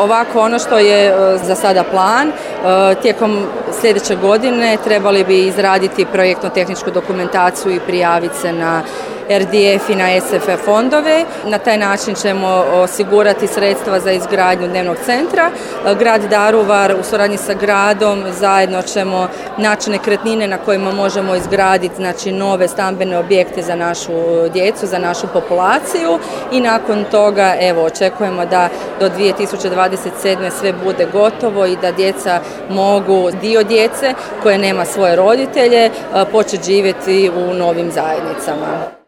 Ovako, ono što je za sada plan, tijekom sljedeće godine trebali bi izraditi projektno-tehničku dokumentaciju i prijaviti se na RDF i na SF fondove. Na taj način ćemo osigurati sredstva za izgradnju dnevnog centra. Grad Daruvar u suradnji sa gradom zajedno ćemo naći nekretnine na kojima možemo izgraditi nove stambene objekte za našu djecu, za našu populaciju i nakon toga očekujemo da do 2027. sve bude gotovo i da djeca mogu, dio djece koje nema svoje roditelje, početi živjeti u novim zajednicama.